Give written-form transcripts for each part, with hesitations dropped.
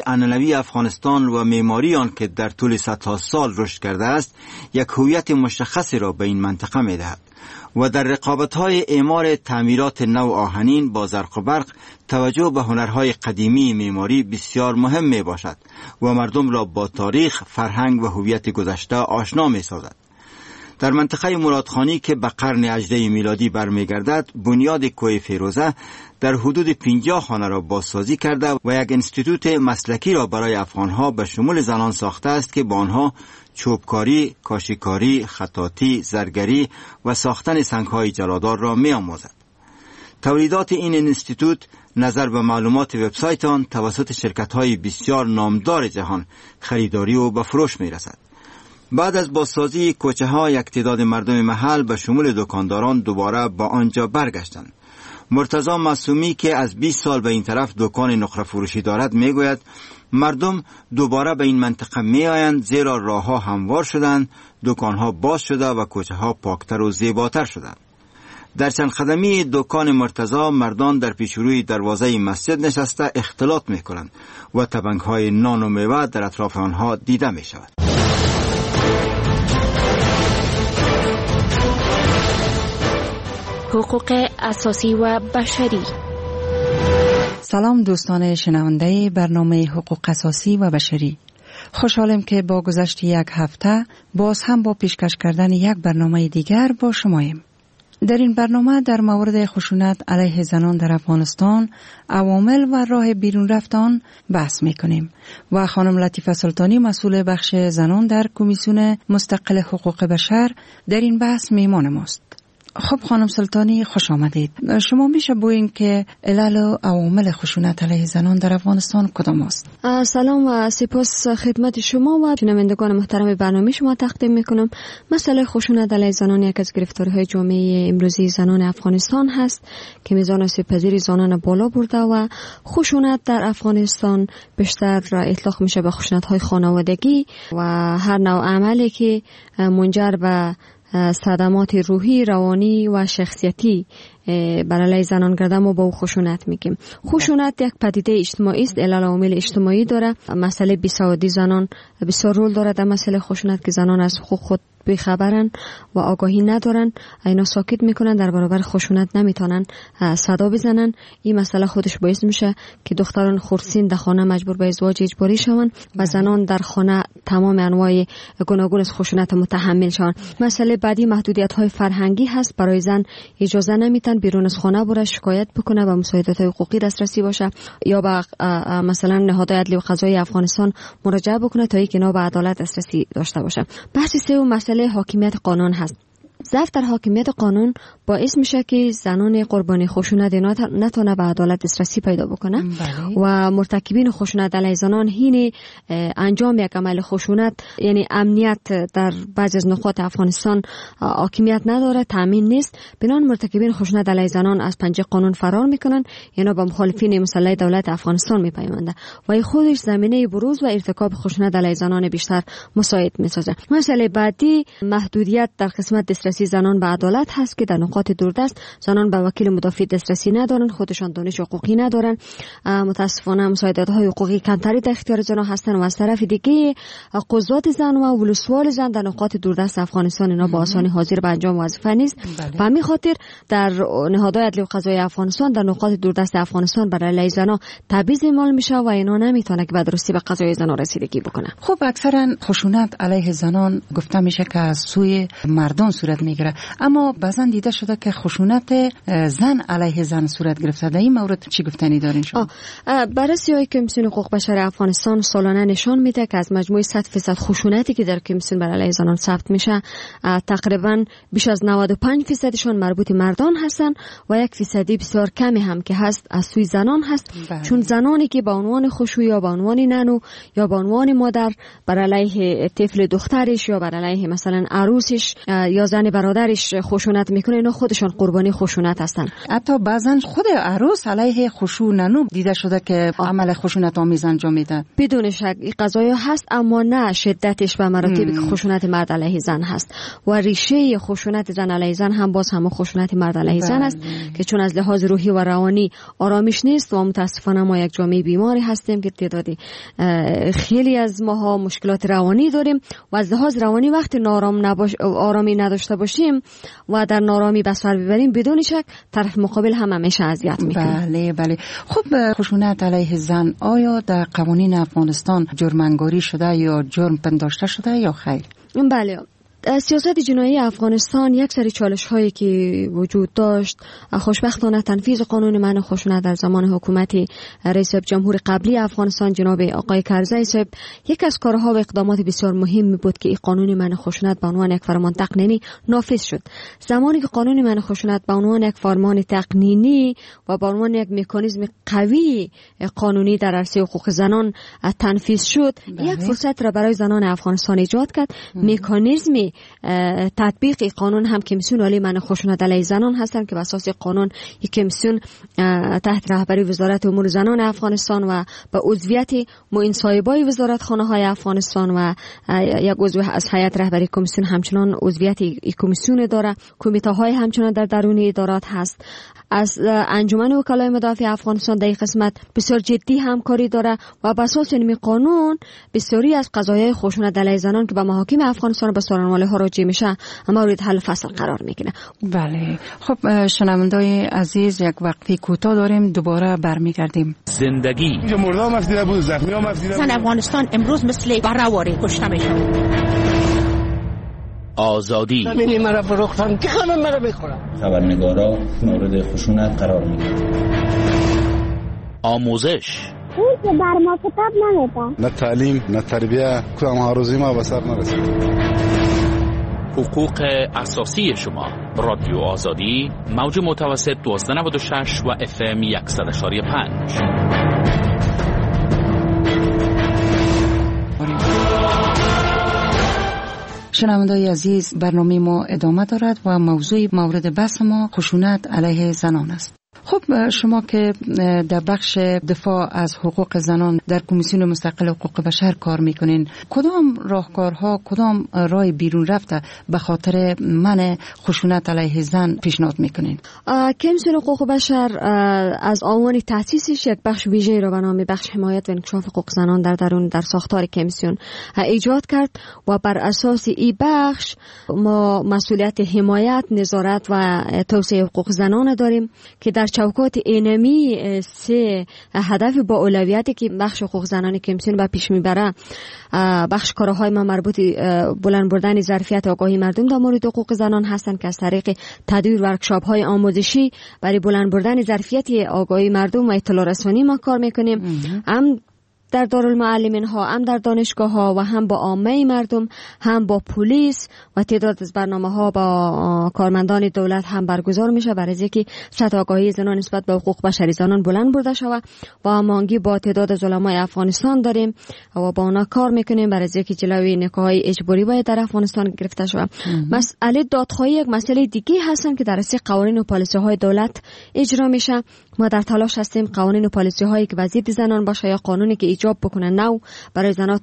عنعنوی افغانستان و معماری آن که در طول صدها سال رشد کرده است یک هویت مشخصی را به این منطقه می دهد و در رقابت‌های اعمار تعمیرات نو آهنین با زرق و برق توجه به هنرهای قدیمی معماری بسیار مهم می باشد و مردم را با تاریخ، فرهنگ و هویت گذشته آشنا می سازد. در منطقه مرادخانی که به قرن 18 میلادی برمیگردد، بنیاد کوه فیروزه در حدود 50 خانه را بازسازی کرده و یک انستیتوت مسلکی را برای افغانها به شمول زنان ساخته است که با آنها چوبکاری، کاشیکاری، خطاطی، زرگری و ساختن سنگ‌های جلادار را می‌آموزد. تولیدات این انستیتوت نظر به معلومات وبسایت آن توسط شرکت‌های بسیار نامدار جهان خریداری و به فروش می‌رسد. بعد از بازسازی کوچه‌ها، یک تعداد مردم محل به شمول دکانداران دوباره با آنجا برگشتند. مرتضی معصومی که از 20 سال به این طرف دکان نقره فروشی دارد میگوید مردم دوباره به این منطقه می آیند زیرا راه‌ها هموار شدند، دکان‌ها باز شده و کوچه‌ها پاکتر و زیباتر شدند. در چند قدمی دکان مرتضی مردان در پیشروی دروازه مسجد نشسته اختلاط می‌کنند و تبنگ‌های نان و میوه در اطراف آنها دیده می‌شود. حقوق اساسی و بشری. سلام دوستان شنونده برنامه حقوق اساسی و بشری. خوشحالم که با گذشت یک هفته باز هم با پیشکش کردن یک برنامه دیگر با شماییم. در این برنامه در مورد خشونت علیه زنان در افغانستان، عوامل و راه بیرون رفتن بحث میکنیم و خانم لطیفه سلطانی مسئول بخش زنان در کمیسیون مستقل حقوق بشر در این بحث میهمان ماست. خب خانم سلطانی خوش آمدید. شما میشه بگویید که علل و عوامل خشونت علیه زنان در افغانستان کدام است؟ سلام و سپاس خدمت شما و شنوندگان محترم برنامه شما تقدیم میکنم. مسئله خشونت علیه زنان یک از گرفتاری‌های جامعه امروزی زنان افغانستان هست که میزان آسیب‌پذیری زنان بالا برده و خشونت در افغانستان بیشتر اطلاق میشه به خشونت‌های خانوادگی و هر نوع عملی که منجر به صدمات روحی، روانی و شخصیتی برای زنان گرده ما با او خشونت میگیم. خشونت یک پدیده اجتماعی است، علل و عوامل اجتماعی داره. مسئله بیسوادی زنان بسیار رول داره در مسئله خشونت که زنان از حقوق خود بیخبرن و آگاهی ندارن، اینا ساکت میکنن، در برابر خشونت نمیتونن صدا بزنن. این مسئله خودش باعث میشه که دختران خردسین در خانه مجبور به ازدواج اجباری شون و زنان در خانه تمام انواع گوناگون از خشونت متحمل شون. مسئله بعدی محدودیت های فرهنگی هست. برای زن اجازه نمیتن بیرون از خانه بره شکایت بکنه و مساعدت های حقوقی دسترسی باشه یا به مثلا نهادهای عدلی و قضایی افغانستان مراجعه بکنه تا اینکه اینا به عدالت دسترسی داشته باشه. بحث سوم مسئله حاکمیت قانون هست. ضعف در حاکمیت قانون باعث میشه که زنان قربانی خشونت نتونه به عدالت دسترسی پیدا بکنه و مرتکبین خشونت علیه زنان هین انجام یک عمل خشونت، یعنی امنیت در بعضی از نقاط افغانستان حاکمیت نداره، تامین نیست، بنان مرتکبین خشونت علیه زنان از پنجه قانون فرار میکنن، یعنی با مخالفین مسلح دولت افغانستان میپیونده و این خودش زمینه بروز و ارتکاب خشونت علیه زنان بیشتر مساعد میسازه. مسئله بعدی محدودیت در قسمت دسترسی زنان به عدالت هست که در نقاط دوردست زنان به وکیل مدافع دسترسی ندارن، خودشان دانش حقوقی ندارن، متاسفانه مساعدت‌های حقوقی کمتری در اختیار زنان هستن و از طرف دیگه قضات زن و ولسوال زن در نقاط دوردست افغانستان اینا با آسانی حاضر به انجام وظیفه نیست. به همین خاطر در نهادهای عدلی و قضایی افغانستان در نقاط دوردست افغانستان برای علیه زنان تبعیض اعمال میشه و اینا نمیتونه که به درستی به قضای زنان رسیدگی بکنه. خب اکثرا خشونت علیه زنان گفته میشه که از سوی مردان صورت میگیره، اما بعضا دیده شده که خشونت زن علیه زن صورت گرفته. در این مورد چی گفتنی دارین شما؟ بررسی‌های کمیسیون حقوق بشر افغانستان سالانه نشان میده که از مجموع 100% خشونتی که در کمیسیون بر علیه زنان ثبت میشه تقریبا بیش از 95%شون مربوط مردان هستن و 1% بسیار کمی هم که هست از سوی زنان هست. چون زنانی که با عنوان خوشوی یا با عنوان نانو یا با عنوان مادر بر علیه طفل دخترش یا بر علیه مثلا عروسش یا زن زن برادرش خشونت میکنه، اینا خودشان قربانی خشونت هستن. حتی بعضن خود عروس علیه خشونت دیده شده که عمل خشونت آمیز انجام میده. بدون شک این قضایا هست، اما نه شدتش به مراتبی که خشونت مرد علیه زن هست. و ریشه خشونت زن علیه زن هم باز هم خشونت مرد علیه زن است که چون از لحاظ روحی و روانی آرامش نیست و متاسفانه ما یک جامعه بیماری هستیم که تعدادی خیلی از ماها مشکلات روانی داریم و از لحاظ روانی وقتی آرامی نداشته باشیم و در نارامی به سر ببریم، بدون شک طرف مقابل هم همیشه اذیت میکنه. بله. خب خشونت علیه زن آیا در قوانین افغانستان جرم‌انگاری شده یا جرم پنداشته شده یا خیر؟ بله. سیاست جنایی افغانستان یک سری چالش هایی که وجود داشت، خوشبختانه تنفیذ قانون منع خشونت در زمان حکومت رئیس جمهور قبلی افغانستان جناب آقای کرزی صاحب یک از کارها و اقدامات بسیار مهم بود که این قانون منع خشونت به عنوان یک فرمان تقنینی نافذ شد. زمانی که قانون منع خشونت به عنوان یک فرمان تقنینی و به عنوان یک مکانیزم قوی قانونی در عرصه حقوق زنان تنفیذ شد، یک فرصت را برای زنان افغانستان ایجاد کرد. مکانیزمی تطبیق قانون هم کمیسیون عالی منع خشونت علیه زنان هستند که بر اساس قانون یک کمیسیون تحت رهبری وزارت امور زنان افغانستان و به عضویت معین صاحبای وزارتخانه‌های افغانستان و یک عضو از هیئت رهبری کمیسیون همچنان عضویت کمیسیون داره. کمیته‌های همچنان در درون ادارات هست. از انجمن وکلای مدافع افغانستان در این قسمت بسیار جدی همکاری داره و بر اساس این قانون بسیاری از قضایای خشونت علیه زنان که به محاکم افغانستان به سارنواله ها راجع میشه مورد حل فصل قرار میگیره. بله. خب شنوندای عزیز، یک وقفه کوتاه داریم، دوباره برمیگردیم. زندگی مردم مسئله بود، زخمی ها مسئله بود. افغانستان امروز مثل برآوری کشته میشه. آزادی زمینی مرا فروختن که خانم مرا بخورم. خبرنگارا مورد خشونت قرار میگیرند. آموزش اون که بر ما کتاب نمیده. نه تعلیم نه تربیه، کدام هاروزی ما به سر نرسید. حقوق اساسی شما. رادیو آزادی، موج متوسط 1296 و FM 100.5. شنوندای عزیز، برنامه ما ادامه دارد و موضوع مورد بحث ما خشونت علیه زنان است. خب شما که در بخش دفاع از حقوق زنان در کمیسیون مستقل حقوق بشر کار میکنین، کدام راهکارها، کدام راه بیرون رفته به خاطر منع خشونت علیه زن پیشنهاد میکنین؟ کمیسیون حقوق بشر از آوان تأسیسش یک بخش ویژه را به نام بخش حمایت و انکشاف حقوق زنان در ساختار کمیسیون ایجاد کرد و بر اساس این بخش ما مسئولیت حمایت، نظارت و توسعه حقوق زنان داریم که در چوکات اینمی سه هدف با اولویتی که بخش حقوق زنان کمیسیون به پیش میبره، بخش کارهای ما مربوط بلند بردن ظرفیت آگاهی مردم در مورد حقوق زنان هستند که از طریق تدویر ورکشاپ های آموزشی برای بلند بردن ظرفیت آگاهی مردم و اطلاع رسانی ما کار میکنیم. هم در دارالمعلمین ها، هم در دانشگاه ها و هم با عامه مردم، هم با پلیس و تعداد از برنامه ها با کارمندان دولت هم برگزار میشه برای اینکه سطح آگاهی زنان نسبت به حقوق بشری زنان بلند برده شود. و هماهنگی با تعداد از علمای افغانستان داریم و با اونا کار میکنیم برای اینکه جلوی نکاح‌های اجباری باید در افغانستان گرفته شود. مسئله دادخواهی یک مسئله دیگه هستن که در اساس قوانین و پالیسی های دولت اجرا میشه. ما در تلاش هستیم قوانین و پالیسی هایی که وضعیت زنان باشه یا قانونی که ایجاب بکنه نو برای زنان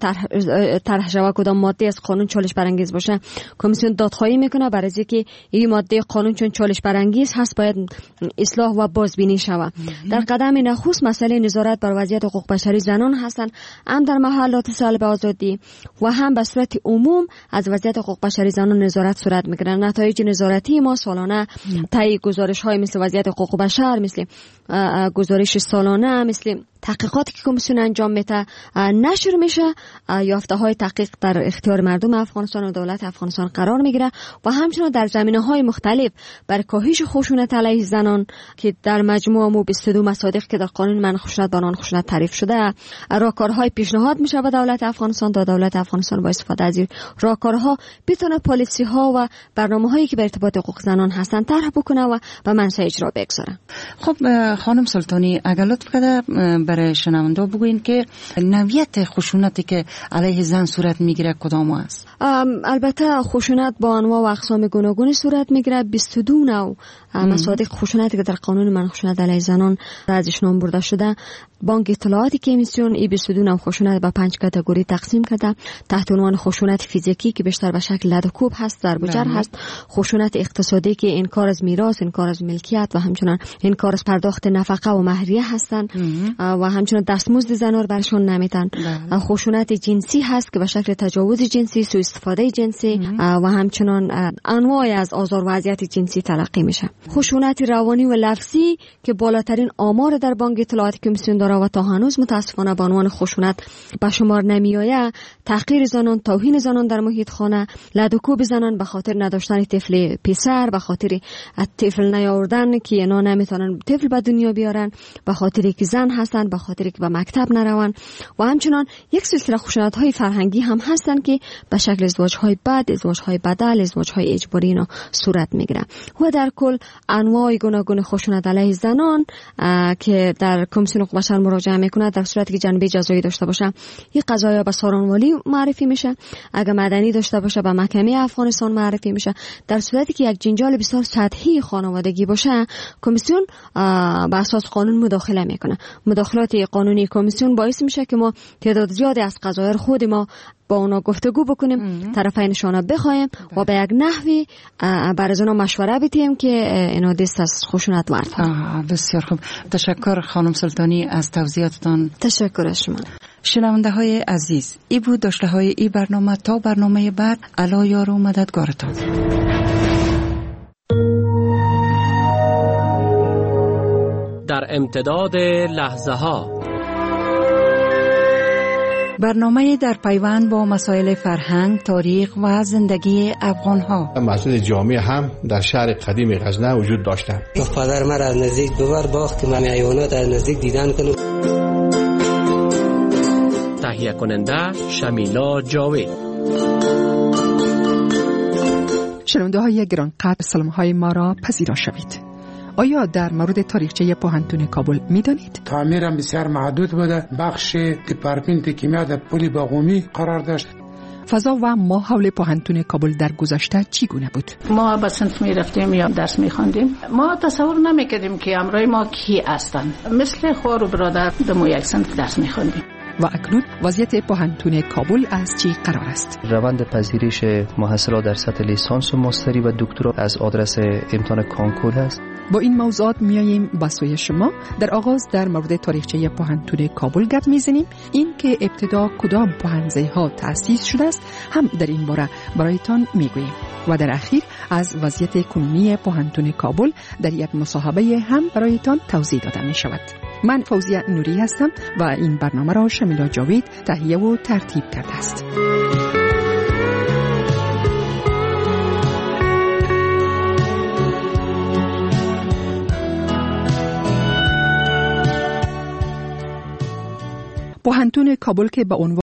طرح شود، کدام ماده از قانون چالش برانگیز باشه کمیسیون دادخواهی میکنه برای اینکه این ماده قانون چون چالش برانگیز هست باید اصلاح و بازبینی شود. در قدم نخست مسئله نظارت بر وضعیت حقوق بشری زنان هستند، هم در محلات سالب آزادی و هم به صورت عموم از وضعیت حقوق بشری زنان نظارت صورت میگیرد. نتایج نظارتی ما سالانه طی گزارش های مثل وضعیت حقوق بشر، مثل گزارش سالانه، مثل تحقیقاتی که کمیسیون انجام میده نشر میشه. یافته های تحقیق در اختیار مردم افغانستان و دولت افغانستان قرار میگیره و همچنین در زمینه های مختلف برای کاهش خشونت علیه زنان که در مجموع مو 22 مصادیق که در قانون منع خشونت با نان خشونت تعریف شده راهکارهای پیشنهاد میشه به دولت افغانستان تا دولت افغانستان با استفاده از این راهکارها بتونه پالیسی ها و برنامه هایی که به ارتباط حقوق زنان هستن طرح بکنه و به منصه اجرا بگذاره. خب خانم سلطانی، اگر لطف کنه برای شنونده بگوین که نوعیت خشونتی که علیه زن صورت میگیره کدام است؟ البته خشونت با انواع و اقسام گوناگون صورت میگیره. 22 نوع مصادیق خشونتی که در قانون منع خشونت علیه زنان ازش نام برده شده. بانک اطلاعات کمیسیون این 22 نوع خشونت به 5 کاتگوری تقسیم کرده. تحت عنوان خشونت فیزیکی که بیشتر به شکل لد و کوب هست، ضرب و جرح هست. خشونت اقتصادی که انکار از میراث، انکار از ملکیت و همچنین انکار از پرداخت نفقه و مهریه هستند و همچنین دستمزد زنان رو برشون نمیدن. خشونت جنسی هست که به شکل تجاوز جنسی، سوء استفاده جنسی و همچنین انواع از آزار و اذیت جنسی تلقی میشه. خشونت روانی و لفظی که بالاترین آمار در بانک اطلاعات کمیسیون داره و تا هنوز متاسفانه به عنوان خشونت به شمار نمیآید. تحقیر زنان، توهین زنان در محیط خانه، لدوکوب زنان به خاطر نداشتن طفل پسر، به خاطر طفل نیاوردن که اینا نمیتونن طفل به دنیا بیارن، به خاطر که زن هستن، به خاطر که به مکتب نرون و همچنان یک سلسله خشونت های فرهنگی هم هستن که به شکل ازدواج های بد، ازدواج های بدل، ازدواج های اجباری اینا صورت میگیره. و در کل انواع گوناگون خشونت علیه زنان که در کمیسیون حقوق بشر مراجعه میکنه در صورتی که جنبه جزایی داشته باشه این قضایا به سارانوالی معرفی میشه، اگر مدنی داشته باشه به محکمه افغانستان معرفی میشه. در صورتی که یک جنجال بسیار سطحی خانوادگی باشه کمیسیون به اساس قانون مداخله میکنه. مداخلات قانونی کمیسیون باعث میشه که ما تعداد زیادی از قضایا رو خود ما با اونا گفتگو بکنیم، طرفینشان بخوایم و به یک نحوی برای اونا مشوره بدیم که اینا دست از خشونت ورد. بسیار خوب، تشکر خانم سلطانی از توضیحاتتان. تشکر از شما. شنونده های عزیز، ای بود داشته های ای برنامه. تا برنامه بعد، علا یار و مددگارتان. در امتداد لحظه ها، برنامه در پیوند با مسائل فرهنگ، تاریخ و زندگی افغان ها. مسجد جامع هم در شهر قدیم غزنه وجود داشته. پدر من از نزدیک ببر باخت که من حیوانات از نزدیک دیدن کنم. تهیه کننده شمیلا جاوید. شنونده های گرانقدر، سلام های ما را پذیرا شوید. آیا در مورد تاریخچه پوهنتون کابل میدانید؟ تعمیرم بسیار محدود بوده. بخش دپارتمنت کیمیا در پل باغومی قرار داشت. فضا و ماحول پوهنتون کابل در گذشته چگونه بود؟ ما به صنف می رفتیم یا درس می خواندیم. ما تصور نمی کردیم که همراه ما کی هستند. مثل خوار و برادر دم یک صنف درس می خواندیم. و اکنون وضعیت پوهنتون کابل از چی قرار است؟ روند پذیرش محصلات در سطح لیسانس و ماستری و دکترا از آدرس امتحان کانکور است. با این موضوعات میاییم به سوی شما. در آغاز در مورد تاریخچه پوهنتون کابل گپ میزنیم. این که ابتدا کدام پوهنځی ها تأسیس شده است هم در این باره برایتان میگوییم و در اخیر از وضعیت کنونی پوهنتون کابل در یک مصاحبه هم برایتان توضیح داده می شود. من فوزیه نوری هستم و این برنامه را شمیلا جاوید تهیه و ترتیب کرده است. پوهنتون کابل که به عنوان